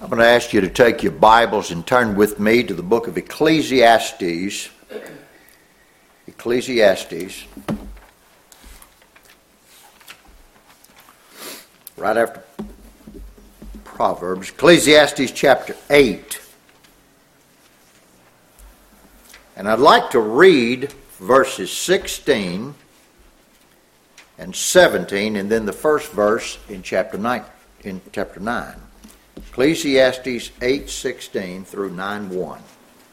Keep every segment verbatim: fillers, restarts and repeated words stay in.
I'm going to ask you to take your Bibles and turn with me to the book of Ecclesiastes. Ecclesiastes. Right after Proverbs. Ecclesiastes chapter eight. And I'd like to read verses sixteen and seventeen, and then the first verse in chapter nine. In chapter nine. Ecclesiastes eight sixteen through nine one.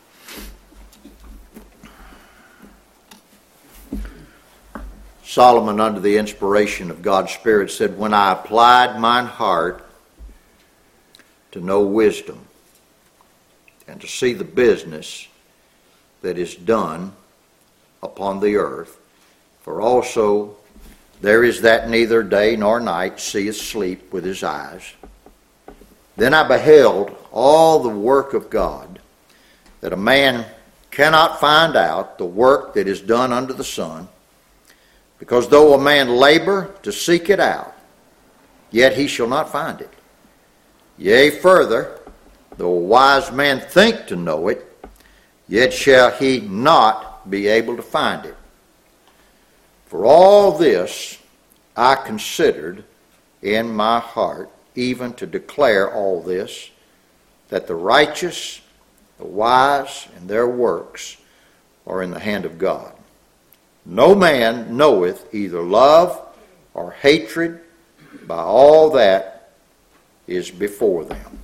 Solomon, under the inspiration of God's Spirit, said, "When I applied mine heart to know wisdom and to see the business that is done upon the earth, for also there is that neither day nor night seeth sleep with his eyes. Then I beheld all the work of God, that a man cannot find out the work that is done under the sun, because though a man labor to seek it out, yet he shall not find it. Yea, further, though a wise man think to know it, yet shall he not be able to find it. For all this I considered in my heart, even to declare all this, that the righteous, the wise, and their works are in the hand of God. No man knoweth either love or hatred by all that is before them."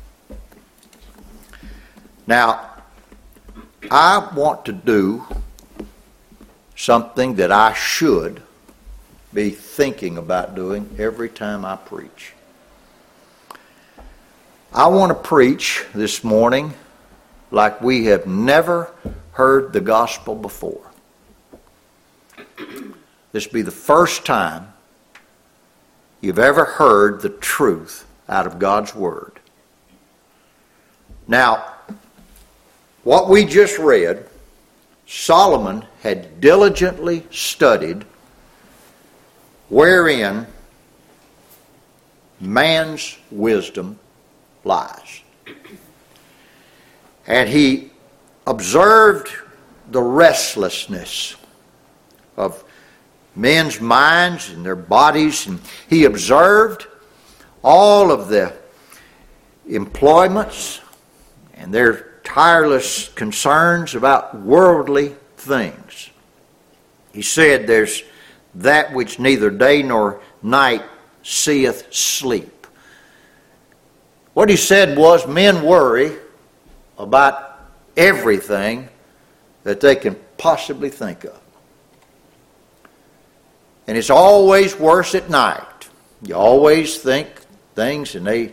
Now, I want to do something that I should be thinking about doing every time I preach. I want to preach this morning like we have never heard the gospel before. This will be the first time you've ever heard the truth out of God's Word. Now, what we just read, Solomon had diligently studied wherein man's wisdom lies. And he observed the restlessness of men's minds and their bodies, and he observed all of the employments and their tireless concerns about worldly things. He said there's that which neither day nor night seeth sleep. What he said was men worry about everything that they can possibly think of. And it's always worse at night. You always think things and they...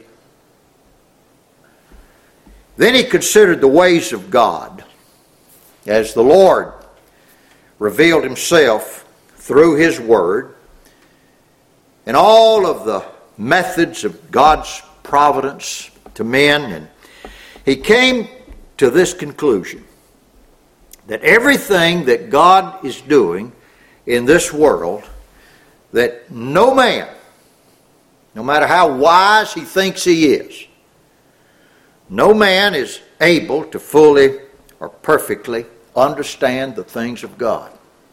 Then he considered the ways of God as the Lord revealed himself through his word and all of the methods of God's providence to men, and he came to this conclusion that everything that God is doing in this world, that no man, no matter how wise he thinks he is, no man is able to fully or perfectly understand the things of God.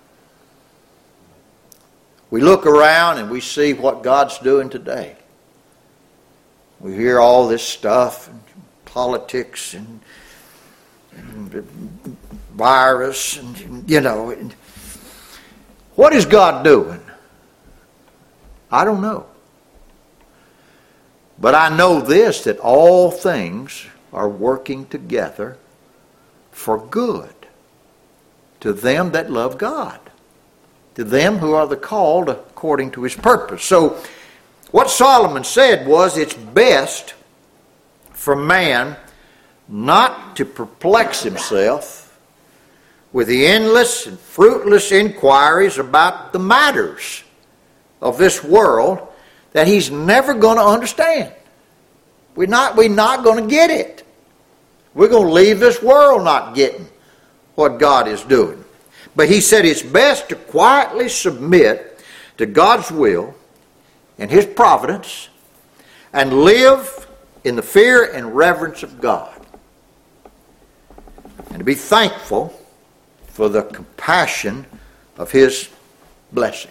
We look around and we see what God's doing today. We hear all this stuff, and politics and, and virus, and you know. And what is God doing? I don't know. But I know this, that all things are working together for good to them that love God, to them who are the called according to his purpose. So what Solomon said was, it's best for man not to perplex himself with the endless and fruitless inquiries about the matters of this world that he's never going to understand. We're not, we're not going to get it. We're going to leave this world not getting what God is doing. But he said it's best to quietly submit to God's will and his providence and live in the fear and reverence of God, and to be thankful for the compassion of His blessing.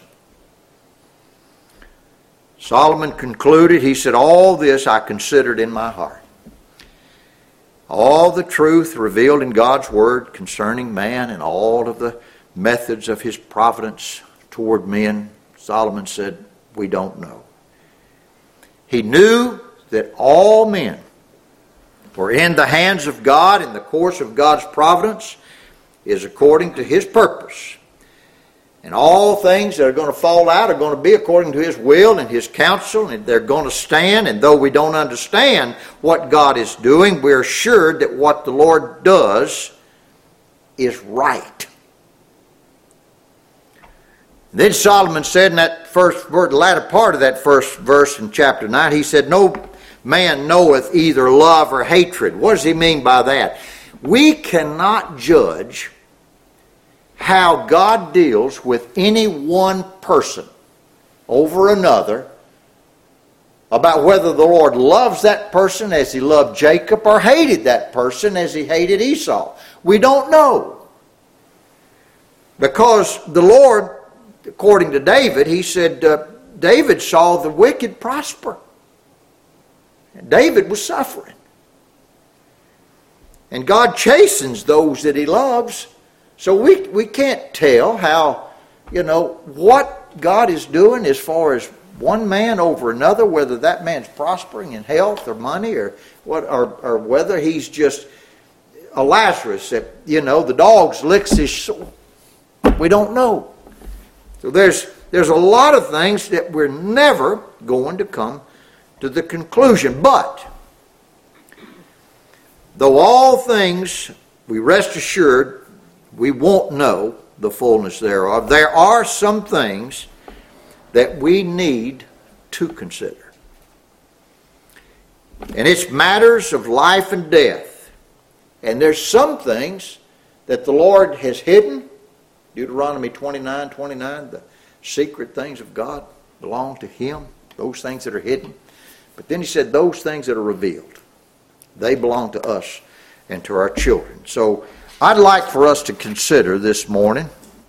Solomon concluded, he said, all this I considered in my heart. All the truth revealed in God's Word concerning man and all of the methods of His providence toward men, Solomon said, we don't know. He knew that all men were in the hands of God, and the course of God's providence is according to His purpose. And all things that are going to fall out are going to be according to His will and His counsel, and they're going to stand. And though we don't understand what God is doing, we're assured that what the Lord does is right. Then Solomon said in that first verse, the latter part of that first verse in chapter nine, he said, no man knoweth either love or hatred. What does he mean by that? We cannot judge how God deals with any one person over another about whether the Lord loves that person as He loved Jacob or hated that person as He hated Esau. We don't know. Because the Lord, according to David, he said, uh, David saw the wicked prosper. And David was suffering. And God chastens those that He loves. So we, we can't tell how, you know, what God is doing as far as one man over another, whether that man's prospering in health or money or what, or, or whether he's just a Lazarus that, you know, the dogs licks his sore. We don't know. So there's there's a lot of things that we're never going to come to the conclusion. But though all things, we rest assured, we won't know the fullness thereof. There are some things that we need to consider. And it's matters of life and death. And there's some things that the Lord has hidden. Deuteronomy twenty-nine twenty-nine, the secret things of God belong to Him. Those things that are hidden. But then He said those things that are revealed, they belong to us and to our children. So I'd like for us to consider this morning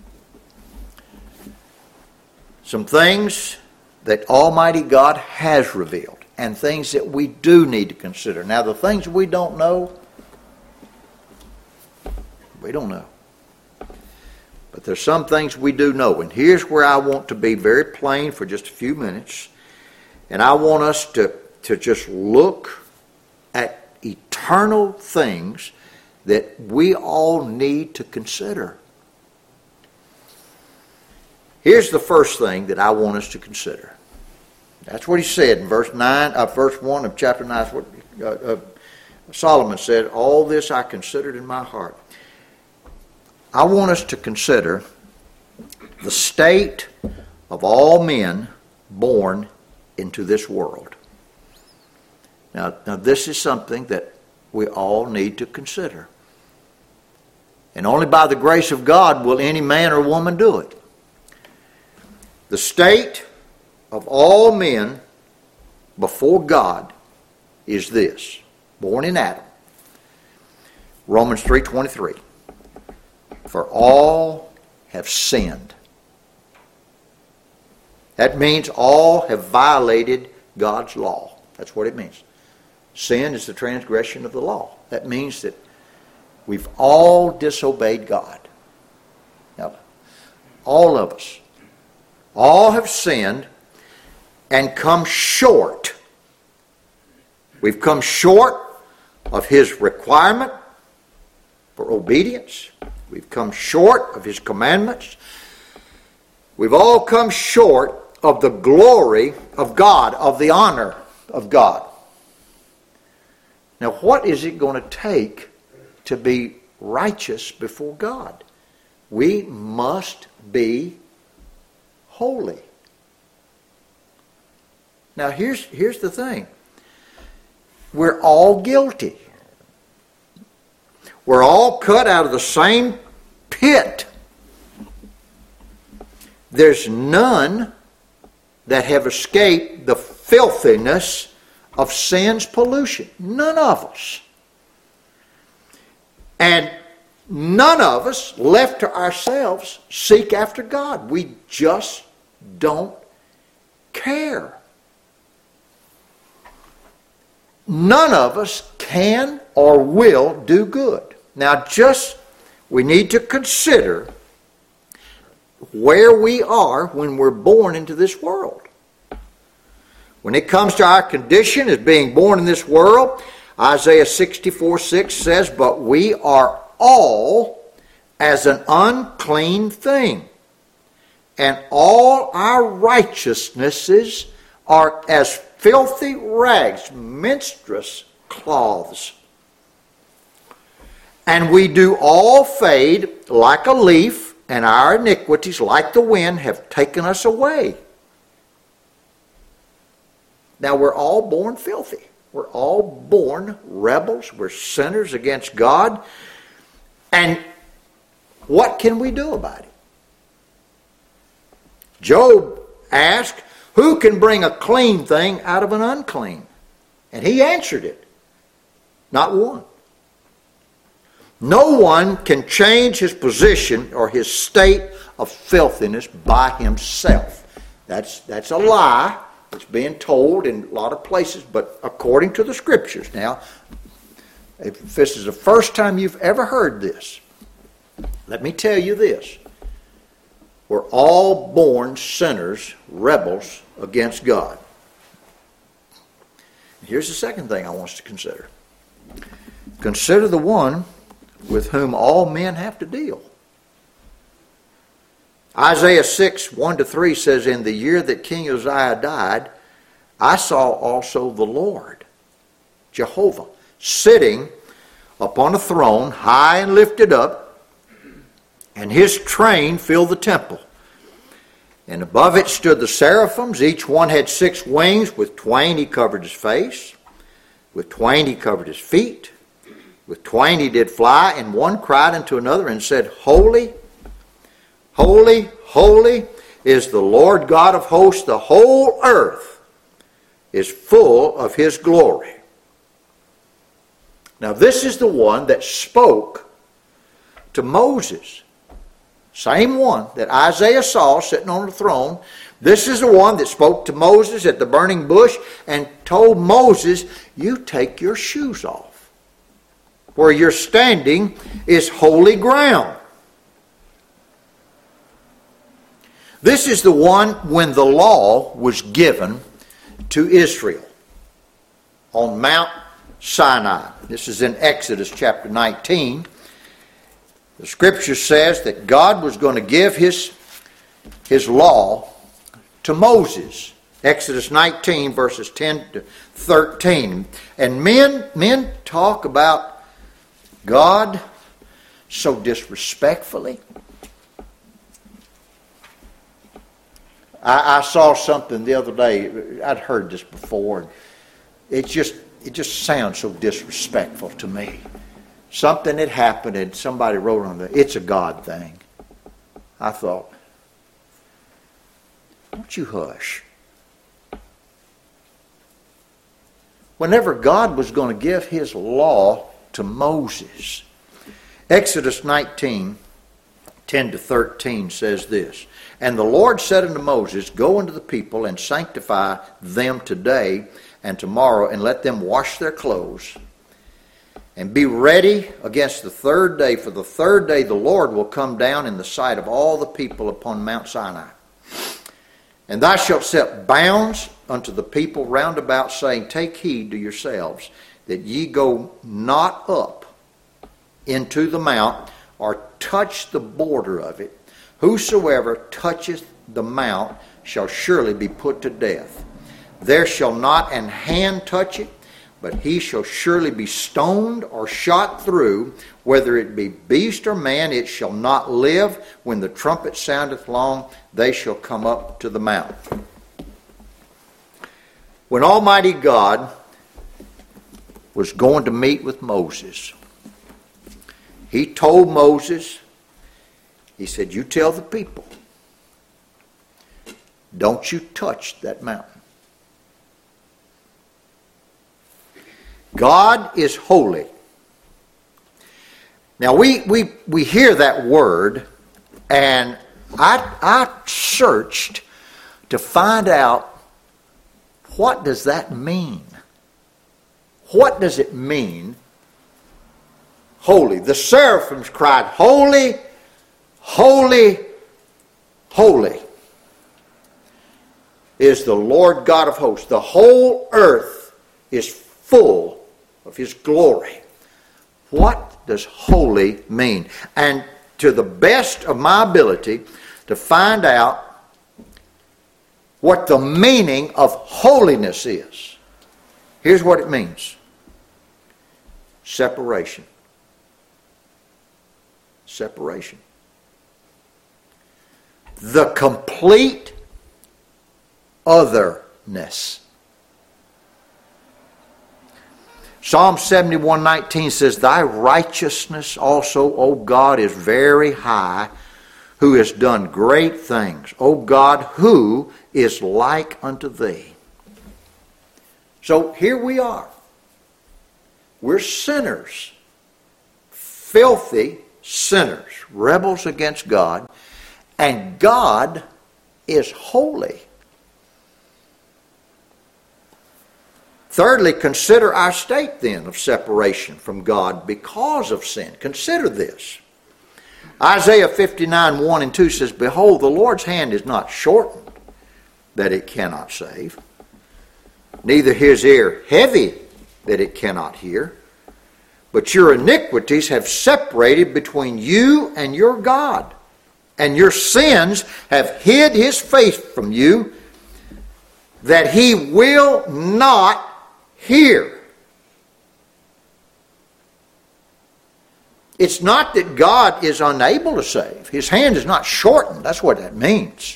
some things that Almighty God has revealed and things that we do need to consider. Now, the things we don't know, we don't know. But there's some things we do know. And here's where I want to be very plain for just a few minutes. And I want us to, to just look at eternal things that we all need to consider. Here's the first thing that I want us to consider. That's what he said in verse nine, uh, verse one of chapter nine. What uh, uh, Solomon said, all this I considered in my heart. I want us to consider the state of all men born into this world. Now, now this is something that we all need to consider. And only by the grace of God will any man or woman do it. The state of all men before God is this. Born in Adam. Romans three twenty-three. For all have sinned. That means all have violated God's law. That's what it means. Sin is the transgression of the law. That means that we've all disobeyed God. Now, all of us. All have sinned and come short. We've come short of His requirement for obedience. We've come short of His commandments. We've all come short of the glory of God, of the honor of God. Now, what is it going to take to be righteous before God? We must be holy. Now, here's, here's the thing. We're all guilty. We're all cut out of the same pit. There's none that have escaped the filthiness of sin's pollution. None of us. And none of us, left to ourselves, seek after God. We just don't care. None of us can or will do good. Now, just, we need to consider where we are when we're born into this world. When it comes to our condition as being born in this world, Isaiah sixty-four six says, "But we are all as an unclean thing, and all our righteousnesses are as filthy rags, minstrels' cloths. And we do all fade like a leaf, and our iniquities, like the wind, have taken us away." Now, we're all born filthy. We're all born rebels. We're sinners against God. And what can we do about it? Job asked, "Who can bring a clean thing out of an unclean?" And he answered it. Not one. No one can change his position or his state of filthiness by himself. That's, that's a lie. It's being told in a lot of places, but according to the Scriptures. Now, if this is the first time you've ever heard this, let me tell you this. We're all born sinners, rebels against God. Here's the second thing I want us to consider. Consider the one with whom all men have to deal. Isaiah six, one to three says, "In the year that King Uzziah died, I saw also the Lord, Jehovah, sitting upon a throne, high and lifted up, and his train filled the temple. And above it stood the seraphims. Each one had six wings. With twain he covered his face. With twain he covered his feet. With twain he did fly. And one cried unto another and said, Holy, holy, holy is the Lord God of hosts. The whole earth is full of his glory." Now this is the one that spoke to Moses. Same one that Isaiah saw sitting on the throne. This is the one that spoke to Moses at the burning bush and told Moses, "You take your shoes off. Where you're standing is holy ground." This is the one when the law was given to Israel on Mount Sinai. This is in Exodus chapter nineteen. The Scripture says that God was going to give his, his law to Moses. Exodus nineteen, verses ten to thirteen. And men, men talk about God so disrespectfully. I, I saw something the other day. I'd heard this before. It just, it just sounds so disrespectful to me. Something had happened and somebody wrote on it, "It's a God thing." I thought, won't you hush? Whenever God was going to give his law to Moses, Exodus nineteen, ten to thirteen says this, "And the Lord said unto Moses, Go unto the people and sanctify them today and tomorrow, and let them wash their clothes. And be ready against the third day, for the third day the Lord will come down in the sight of all the people upon Mount Sinai. And thou shalt set bounds unto the people round about, saying, Take heed to yourselves, that ye go not up into the mount, or touch the border of it. Whosoever toucheth the mount shall surely be put to death. There shall not an hand touch it, but he shall surely be stoned or shot through, whether it be beast or man, it shall not live. When the trumpet soundeth long, they shall come up to the mount." When Almighty God was going to meet with Moses, he told Moses, he said, "You tell the people, don't you touch that mountain." God is holy. Now we, we, we hear that word, and I, I searched to find out, what does that mean? What does it mean, holy? The seraphims cried, holy, holy, holy is the Lord God of hosts. The whole earth is full of His glory. What does holy mean? And to the best of my ability to find out what the meaning of holiness is, here's what it means. Separation. Separation. The complete otherness. Psalm seventy-one nineteen says, Thy righteousness also, O God, is very high, who has done great things. O God, who is like unto Thee? So here we are. We're sinners. Filthy sinners. Rebels against God. And God is holy. Thirdly, consider our state then of separation from God because of sin. Consider this. Isaiah fifty-nine, one and two says, Behold, the Lord's hand is not shortened, that it cannot save, neither His ear heavy, that it cannot hear. But your iniquities have separated between you and your God, and your sins have hid His face from you, that He will not hear. It's not that God is unable to save. His hand is not shortened. That's what that means.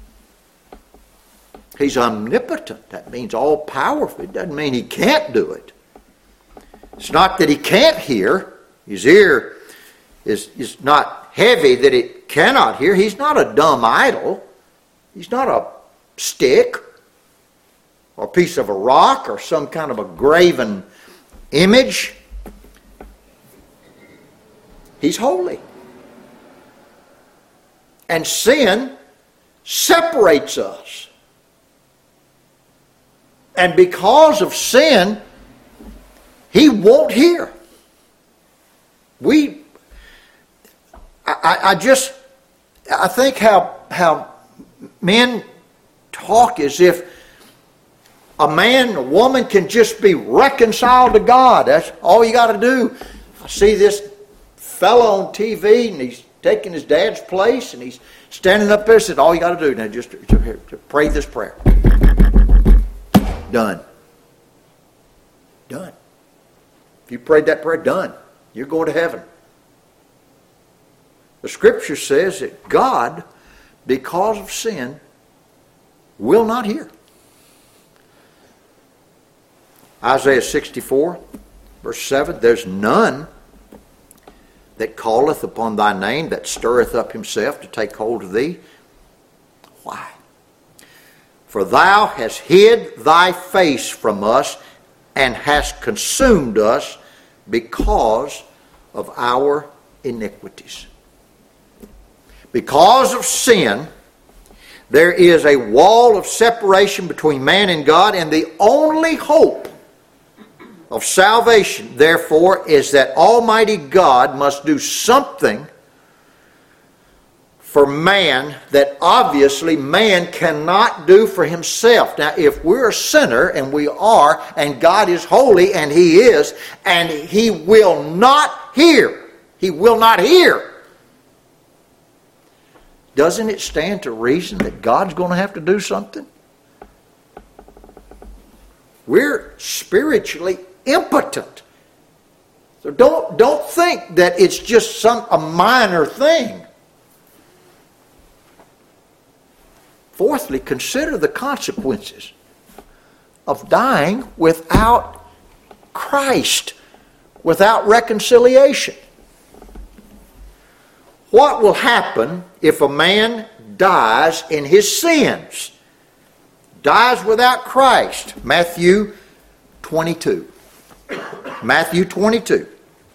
He's omnipotent. That means all powerful. It doesn't mean He can't do it. It's not that He can't hear. His ear is, is not heavy that it cannot hear. He's not a dumb idol. He's not a stick or a piece of a rock or some kind of a graven image. He's holy. And sin separates us. And because of sin, He won't hear. We, I, I just, I think how, how men talk as if a man, a woman can just be reconciled to God. That's all you got to do. I see this fellow on T V and he's taking his dad's place and he's standing up there and said, all you got to do now just to, to, to pray this prayer. Done. Done. If you prayed that prayer, done. You're going to heaven. The Scripture says that God, because of sin, will not hear. Isaiah sixty-four, verse seven, there's none that calleth upon thy name, that stirreth up himself to take hold of thee. Why? For thou hast hid thy face from us, and hast consumed us because of our iniquities. Because of sin, there is a wall of separation between man and God, and the only hope of salvation, therefore, is that Almighty God must do something for man that obviously man cannot do for himself. Now, if we're a sinner, and we are, and God is holy, and He is, and He will not hear, He will not hear, doesn't it stand to reason that God's going to have to do something? We're spiritually impotent. So don't, don't think that it's just some a minor thing. Fourthly, consider the consequences of dying without Christ, without reconciliation. What will happen if a man dies in his sins? Dies without Christ. Matthew twenty-two. Matthew twenty-two.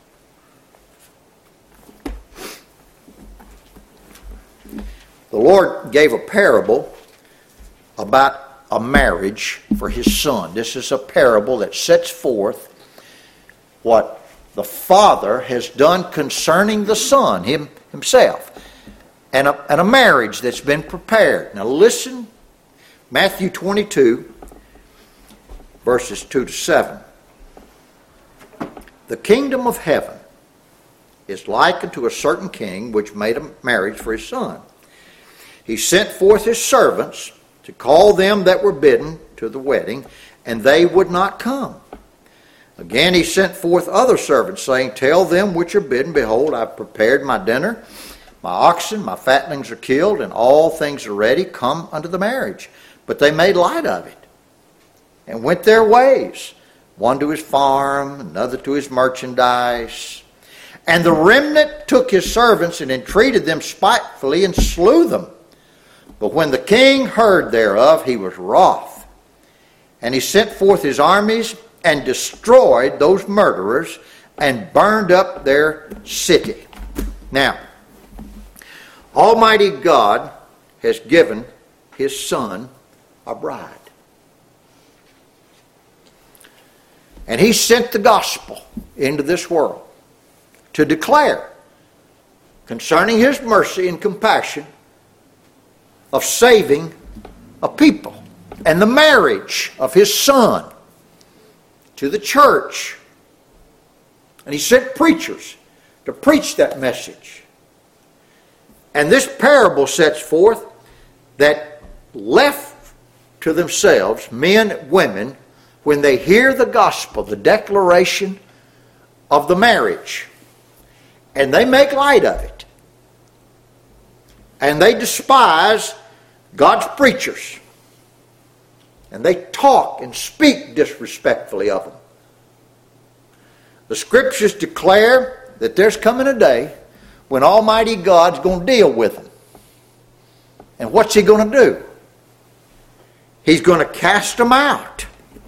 The Lord gave a parable about a marriage for his son. This is a parable that sets forth what the Father has done concerning the Son, him himself, and a, and a marriage that's been prepared. Now listen, Matthew twenty-two, verses two to seven. The kingdom of heaven is likened to a certain king which made a marriage for his son. He sent forth his servants to call them that were bidden to the wedding, and they would not come. Again he sent forth other servants, saying, Tell them which are bidden, Behold, I have prepared my dinner. My oxen, my fatlings are killed, and all things are ready. Come unto the marriage. But they made light of it, and went their ways, one to his farm, another to his merchandise. And the remnant took his servants, and entreated them spitefully, and slew them. But when the king heard thereof, he was wroth. And he sent forth his armies, and destroyed those murderers, and burned up their city. Now, Almighty God has given his son a bride. And he sent the gospel into this world to declare concerning his mercy and compassion of saving a people and the marriage of his son to the church. And he sent preachers to preach that message. And this parable sets forth that left to themselves, men and women, when they hear the gospel, the declaration of the marriage, and they make light of it, and they despise God's preachers, and they talk and speak disrespectfully of them. The scriptures declare that there's coming a day when Almighty God's going to deal with them. And what's he going to do? He's going to cast them out.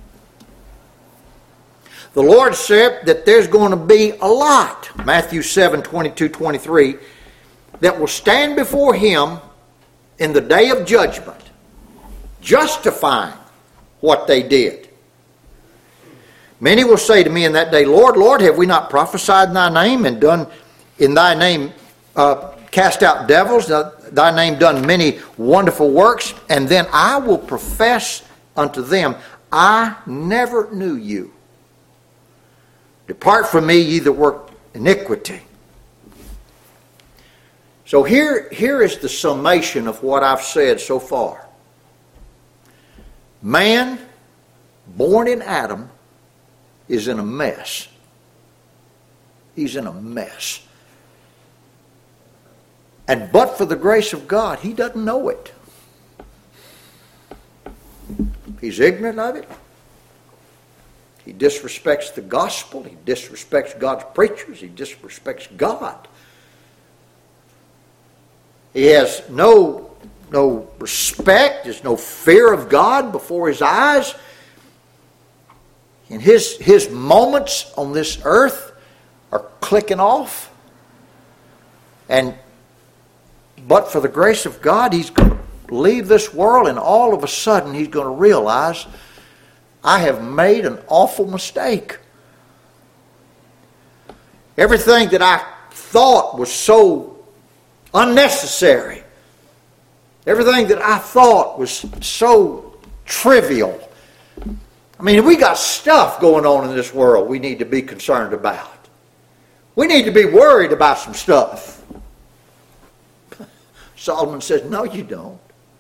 The Lord said that there's going to be a lot, Matthew seven, twenty-two, twenty-three, that will stand before him in the day of judgment, justifying what they did. Many will say to me in that day, Lord, Lord, have we not prophesied in thy name, and done in thy name uh, cast out devils, thy name done many wonderful works? And then I will profess unto them, I never knew you. Depart from me, ye that work iniquity. So here, here is the summation of what I've said so far. Man, born in Adam, is in a mess. He's in a mess. And but for the grace of God, he doesn't know it. He's ignorant of it. He disrespects the gospel. He disrespects God's preachers. He disrespects God. He has no, no respect. There's no fear of God before his eyes. And his, his moments on this earth are clicking off. And but for the grace of God, he's going to leave this world, and all of a sudden he's going to realize, I have made an awful mistake. Everything that I thought was so unnecessary, everything that I thought was so trivial. I mean, we got stuff going on in this world we need to be concerned about. We need to be worried about some stuff. Solomon says, no, you don't.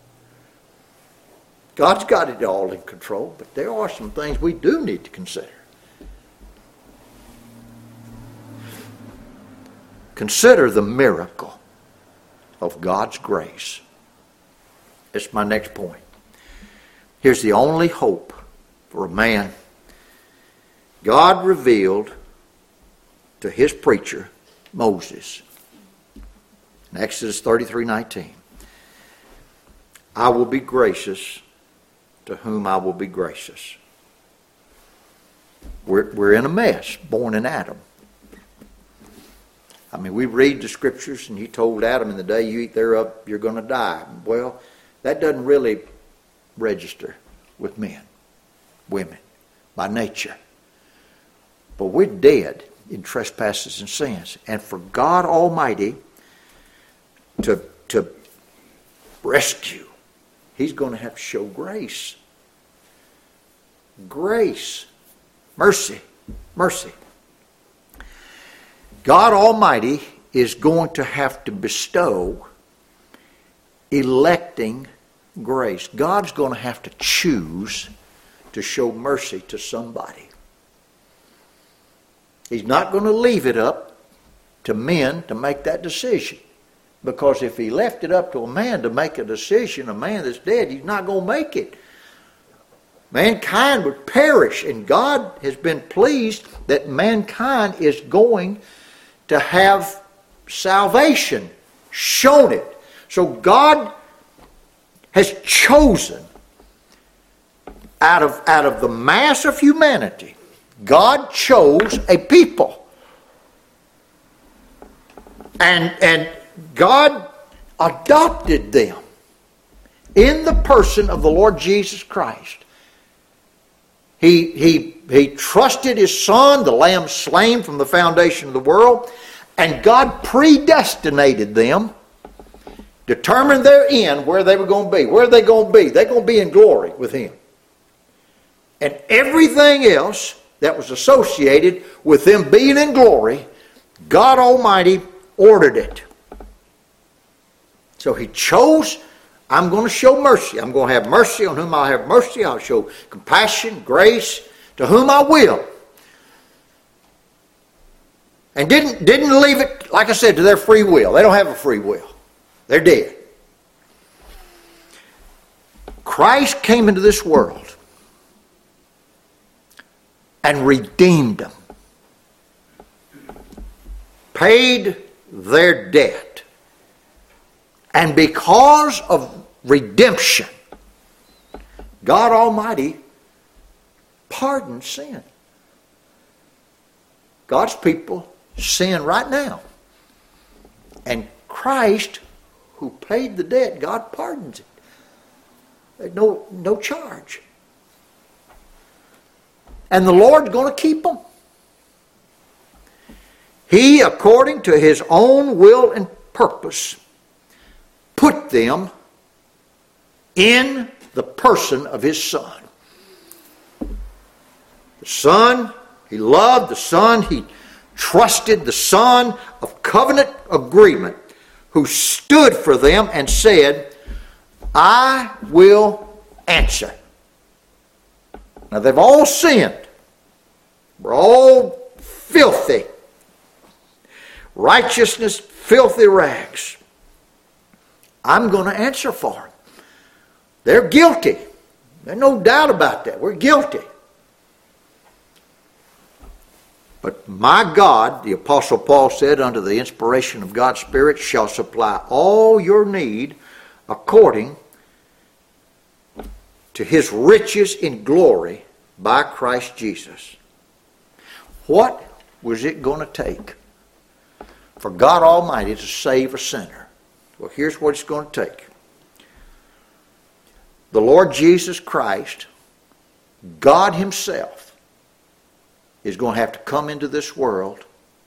God's got it all in control, but there are some things we do need to consider. Consider the miracle of God's grace. It's my next point. Here's the only hope for a man. God revealed to his preacher, Moses, in Exodus thirty-three nineteen, I will be gracious to whom I will be gracious. We're, we're in a mess, born in Adam. I mean, we read the scriptures, and he told Adam, in the day you eat thereof, you're going to die. Well, that doesn't really register with men, women, by nature. But we're dead in trespasses and sins. And for God Almighty to, to rescue, he's going to have to show grace. Grace. Mercy. Mercy. God Almighty is going to have to bestow electing grace. God's going to have to choose to show mercy to somebody. He's not going to leave it up to men to make that decision. Because if he left it up to a man to make a decision, a man that's dead, he's not going to make it. Mankind would perish, and God has been pleased that mankind is going to have salvation shown it. So God has chosen out of, out of the mass of humanity, God chose a people. And, and God adopted them in the person of the Lord Jesus Christ. He, he, he trusted his Son, the Lamb slain from the foundation of the world, and God predestinated them, determined their end, where they were going to be. Where are they going to be? They're going to be in glory with him. And everything else that was associated with them being in glory, God Almighty ordered it. So he chose, I'm going to show mercy. I'm going to have mercy on whom I'll have mercy. I'll show compassion, grace to whom I will. And didn't, didn't leave it, like I said, to their free will. They don't have a free will. They're dead. Christ came into this world and redeemed them. Paid their debt. And because of redemption, God Almighty pardoned sin. God's people sin right now. And Christ, who paid the debt, God pardons it. There's no, no charge. And the Lord's going to keep them. He, according to his own will and purpose, put them in the person of his Son. The Son he loved, the Son he trusted, the Son of covenant agreement, who stood for them and said, I will answer. Now they've all sinned. We're all filthy. Righteousness, filthy rags. I'm going to answer for them. They're guilty. There's no doubt about that. We're guilty. But my God, the Apostle Paul said, under the inspiration of God's Spirit, shall supply all your need according to his riches in glory by Christ Jesus. What was it going to take for God Almighty to save a sinner? Well, here's what it's going to take. The Lord Jesus Christ, God himself, is going to have to come into this world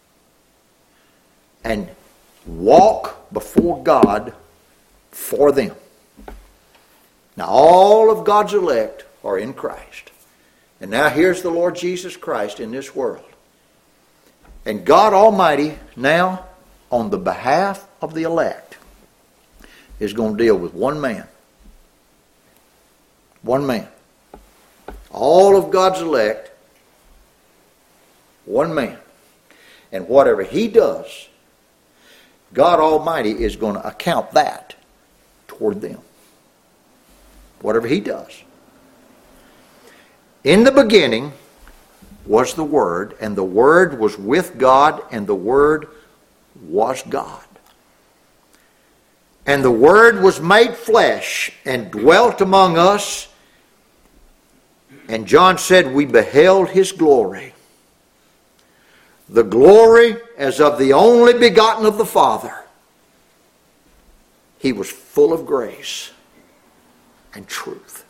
and walk before God for them. Now, all of God's elect are in Christ. And now here's the Lord Jesus Christ in this world. And God Almighty now, on the behalf of the elect, is going to deal with one man. One man. All of God's elect, one man. And whatever he does, God Almighty is going to account that toward them. Whatever he does. In the beginning was the Word, and the Word was with God, and the Word was God. And the Word was made flesh and dwelt among us, And John said, we beheld his glory. The glory as of the only begotten of the Father. He was full of grace and truth.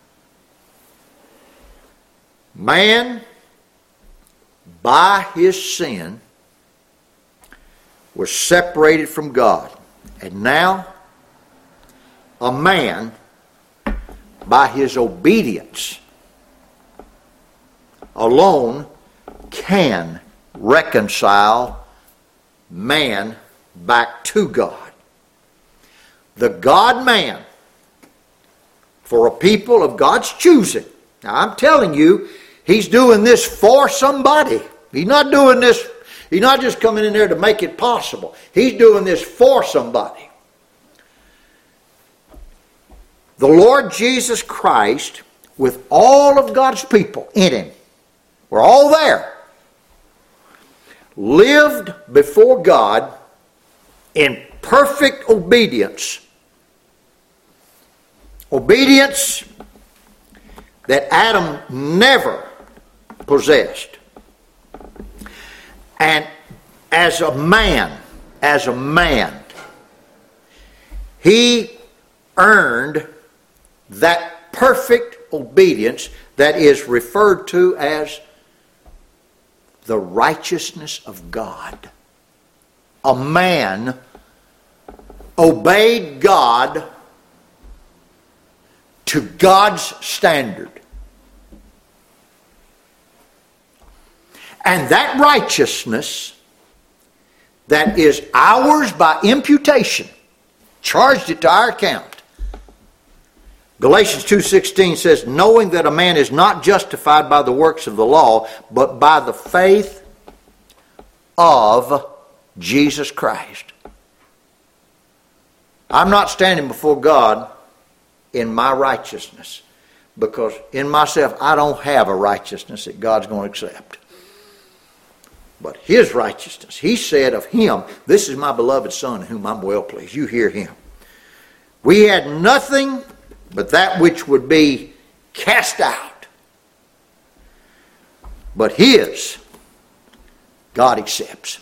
Man, by his sin, was separated from God. And now, a man, by his obedience alone, can reconcile man back to God. The God-man, for a people of God's choosing. Now I'm telling you, he's doing this for somebody. He's not doing this, he's not just coming in there to make it possible. He's doing this for somebody. The Lord Jesus Christ, with all of God's people in him, we're all there, lived before God in perfect obedience. Obedience that Adam never possessed. And as a man, as a man, he earned that perfect obedience that is referred to as the righteousness of God. A man obeyed God to God's standard. And that righteousness that is ours by imputation, charged it to our account. Galatians two sixteen says, knowing that a man is not justified by the works of the law, but by the faith of Jesus Christ. I'm not standing before God in my righteousness, because in myself I don't have a righteousness that God's going to accept. But his righteousness, he said of him, this is my beloved Son in whom I'm well pleased. You hear him. We had nothing but that which would be cast out. But his, God accepts.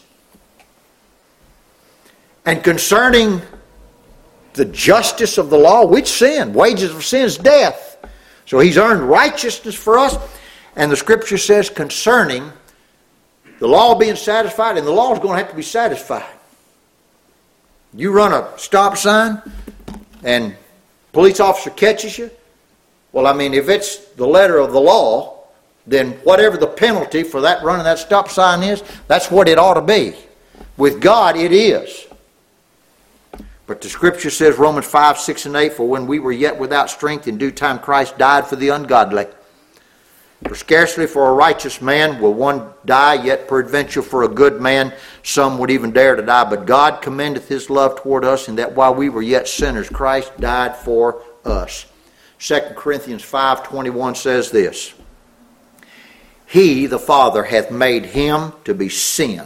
And concerning the justice of the law, which sin? Wages of sin is death. So he's earned righteousness for us. And the scripture says concerning the law being satisfied, and the law is going to have to be satisfied. You run a stop sign and police officer catches you. Well, I mean, if it's the letter of the law, then whatever the penalty for that running that stop sign is, that's what it ought to be. With God, it is. But the scripture says, Romans five, six, and eight, for when we were yet without strength, in due time Christ died for the ungodly. For scarcely for a righteous man will one die, yet peradventure for a good man some would even dare to die. But God commendeth his love toward us, in that while we were yet sinners, Christ died for us. Second Corinthians five twenty-one says this, He, the Father, hath made him to be sin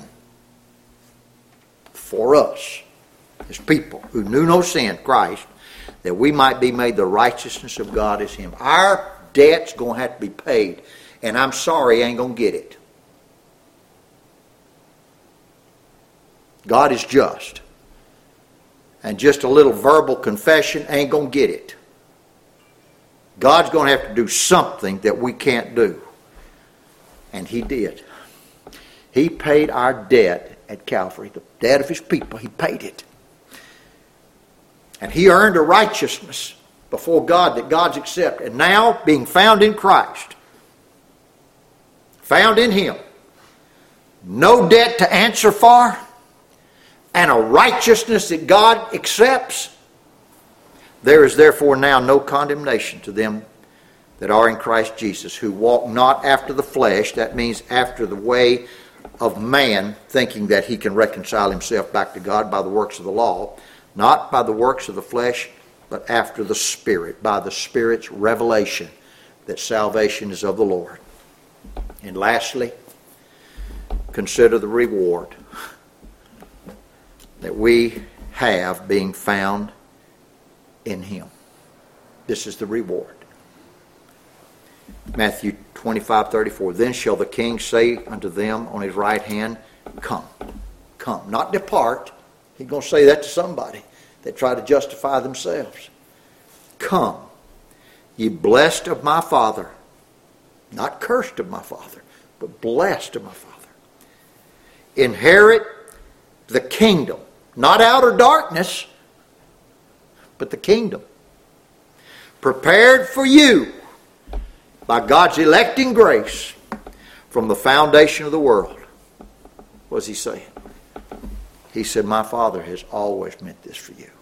for us, his people, who knew no sin, Christ, that we might be made the righteousness of God as him. Our debt's going to have to be paid, and I'm sorry, I ain't going to get it. God is just. And just a little verbal confession ain't going to get it. God's going to have to do something that we can't do. And he did. He paid our debt at Calvary. The debt of his people, he paid it. And he earned a righteousness before God that God's accepted. And now, being found in Christ, found in him, no debt to answer for, and a righteousness that God accepts, there is therefore now no condemnation to them that are in Christ Jesus, who walk not after the flesh, that means after the way of man, thinking that he can reconcile himself back to God by the works of the law, not by the works of the flesh, but after the Spirit, by the Spirit's revelation that salvation is of the Lord. And lastly, consider the reward that we have being found in him. This is the reward. Matthew twenty-five thirty-four. Then shall the king say unto them on his right hand, come, come. Not depart. He's going to say that to somebody that try to justify themselves. Come, ye blessed of my Father. Not cursed of my Father, but blessed of my Father. Inherit the kingdom. Not outer darkness, but the kingdom. Prepared for you by God's electing grace from the foundation of the world. What's he saying? He said, my Father has always meant this for you.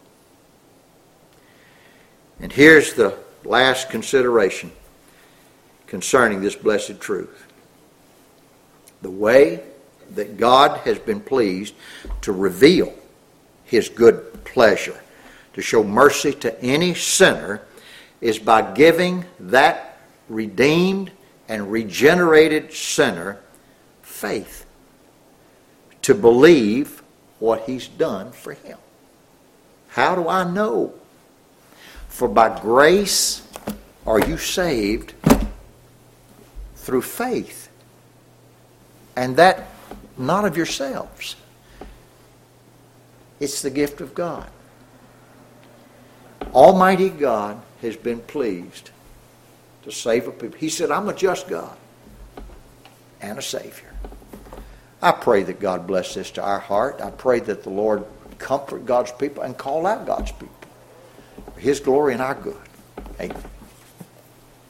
And here's the last consideration concerning this blessed truth. The way that God has been pleased to reveal his good pleasure, to show mercy to any sinner, is by giving that redeemed and regenerated sinner faith to believe what he's done for him. How do I know? For by grace are you saved through faith, and that not of yourselves. It's the gift of God. Almighty God has been pleased to save a people. He said, I'm a just God and a Savior. I pray that God bless this to our heart. I pray that the Lord comfort God's people and call out God's people for his glory and our good. Amen.